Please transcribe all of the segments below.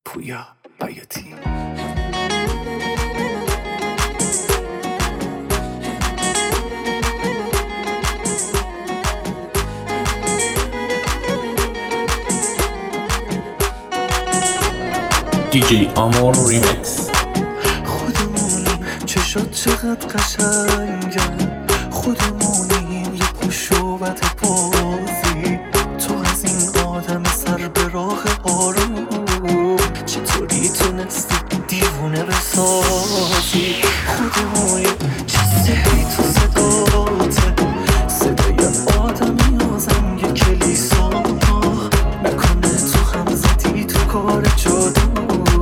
پویا بیاتی. دیجی آمور ریمیکس. خودمونیم چشات چقدر قشنگه، خودمونیم یه پشوبت پوزی، تو از این آدم سر به راه آروم چطوری تونستی دیوونه بسازی. خودمونیم چه سحری تو صداته، صدای آدمی و زنگ کلیسا، نکنه تو هم زدی تو کار جادو،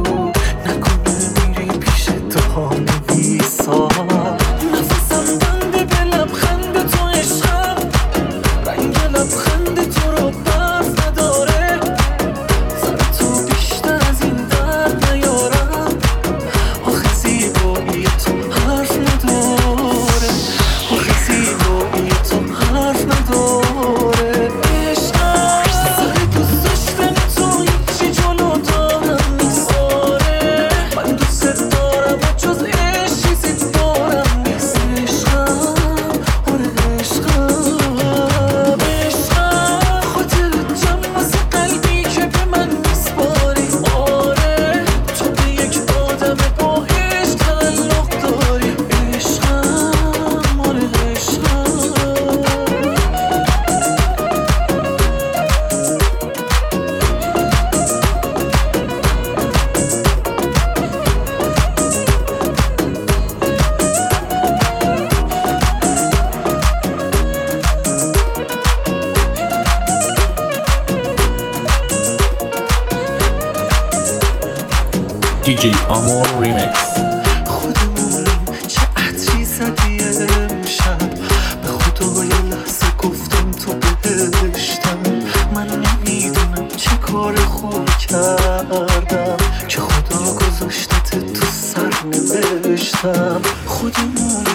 نفسم بنده به لبخند تو عشقم، رنگ لبخند تو رو برف نداره، سر تو بیشتر از این درد نیارم، آخه زیبایی تو حرف نداره، آخه زیبایی تو حرف نداره. عشقم سر دوست داشتن تو هیچی جلو دارم میساره، من دوست دارم و جز دیجی آمور ریمیکس. خودمونیم چه عطری زدی امشب، به خدای لحظه گفتم تو بهشتم، من نمیدونم چه کار خوب کردم که خدا گذاشتت تو سر نوشتم. خودمون